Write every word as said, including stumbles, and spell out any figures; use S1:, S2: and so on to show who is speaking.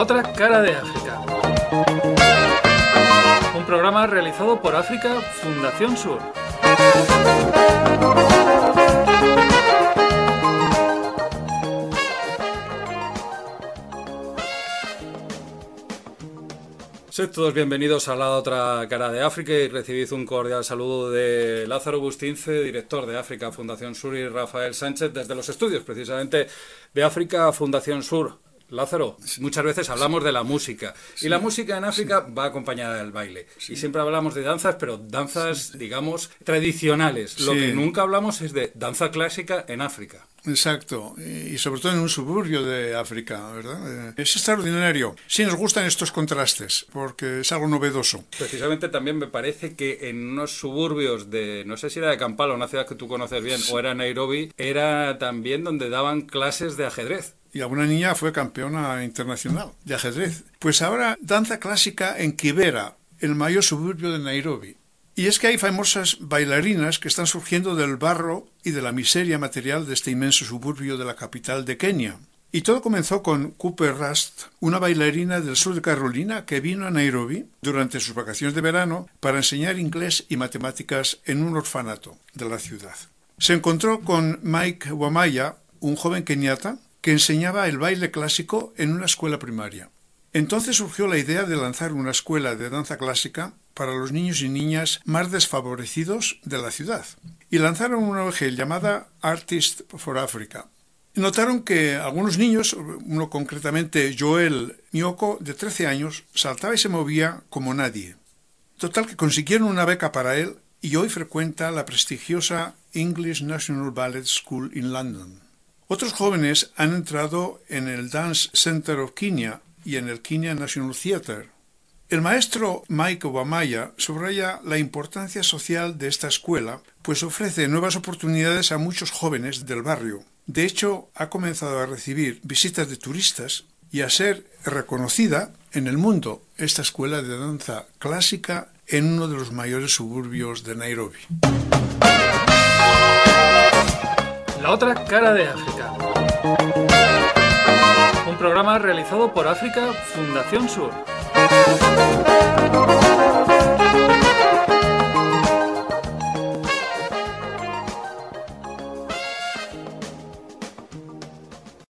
S1: otra cara de África. Un programa realizado por África Fundación Sur. Sed todos bienvenidos a la otra cara de África y recibid un cordial saludo de Lázaro Bustince, director de África Fundación Sur, y Rafael Sánchez desde los estudios precisamente de África Fundación Sur. Lázaro, muchas veces hablamos de la música y la música en África va acompañada del baile y siempre hablamos de danzas, pero danzas, digamos, tradicionales. Lo
S2: Sí.
S1: que nunca hablamos es de danza clásica en África.
S2: Exacto, y sobre todo en un suburbio de África, ¿verdad? Es extraordinario. Sí nos gustan estos contrastes, porque es algo novedoso.
S1: Precisamente también me parece que en unos suburbios de, no sé si era de Kampala, una ciudad que tú conoces bien, o era Nairobi, era también donde daban clases de ajedrez.
S2: Y alguna niña fue campeona internacional de ajedrez. Pues ahora danza clásica en Kibera, el mayor suburbio de Nairobi. Y es que hay famosas bailarinas que están surgiendo del barro y de la miseria material de este inmenso suburbio de la capital de Kenia. Y todo comenzó con Cooper Rust, una bailarina del sur de Carolina que vino a Nairobi durante sus vacaciones de verano para enseñar inglés y matemáticas en un orfanato de la ciudad. Se encontró con Mike Wamaya, un joven keniata que enseñaba el baile clásico en una escuela primaria. Entonces surgió la idea de lanzar una escuela de danza clásica para los niños y niñas más desfavorecidos de la ciudad. Y lanzaron una O N G llamada Artists for Africa. Notaron que algunos niños, uno concretamente Joel Nyoko, de trece años, saltaba y se movía como nadie. Total que consiguieron una beca para él y hoy frecuenta la prestigiosa English National Ballet School en London. Otros jóvenes han entrado en el Dance Center of Kenya y en el Kenya National Theatre. El maestro Mike Wamaya subraya la importancia social de esta escuela, pues ofrece nuevas oportunidades a muchos jóvenes del barrio. De hecho, ha comenzado a recibir visitas de turistas y a ser reconocida en el mundo esta escuela de danza clásica en uno de los mayores suburbios de Nairobi.
S1: La otra cara de África. Un programa realizado por África Fundación Sur.